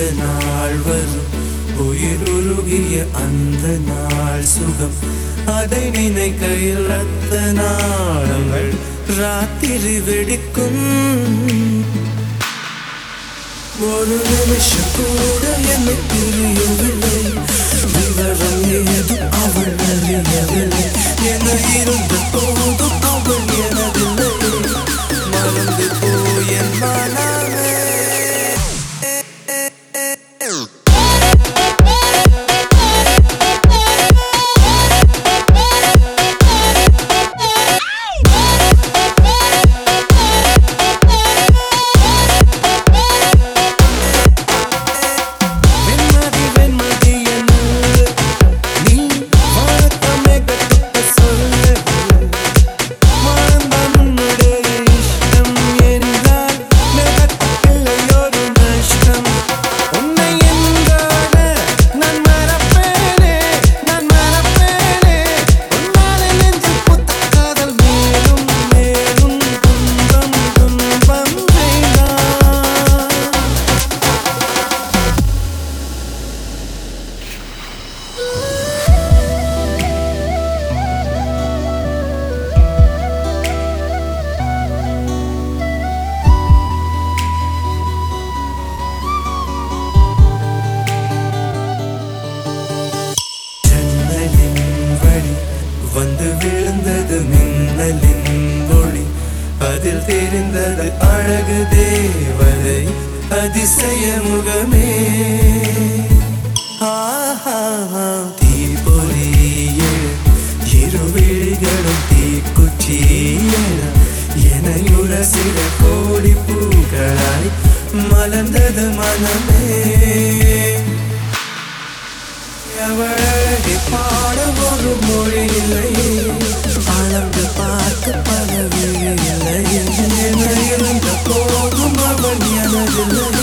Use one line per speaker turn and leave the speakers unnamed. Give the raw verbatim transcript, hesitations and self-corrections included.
நாள் வரும் உயிருருகிய அந்த நாள் சுகம் அதை நினைக்கையில் ரத்த நாளங்கள் ராத்திரி வெடிக்கும் ஒரு நிமிஷம் கூட என்னை பிரியவில்லை விவரம் ஏதும் அவள் அறியவில்லை என இருந்த போதும் அவள் எனதில்லை மறந்து போய் என் மனமே வந்து விழுந்தது மின்னலின் ஒளி அதில் தெரிந்தது அழகு தேவதை அதிசய முகமே தீபொறிய இருவிழிகளும் தீக்குச்சிய என உரசிட கோடி பூக்களாய் மலர்ந்தது மனமே அவளை பாட ஒரு மொழி இல்லை அளந்து பார்க்க பல விழி இல்லை இருந்த போதும் அவன் எனதில்லை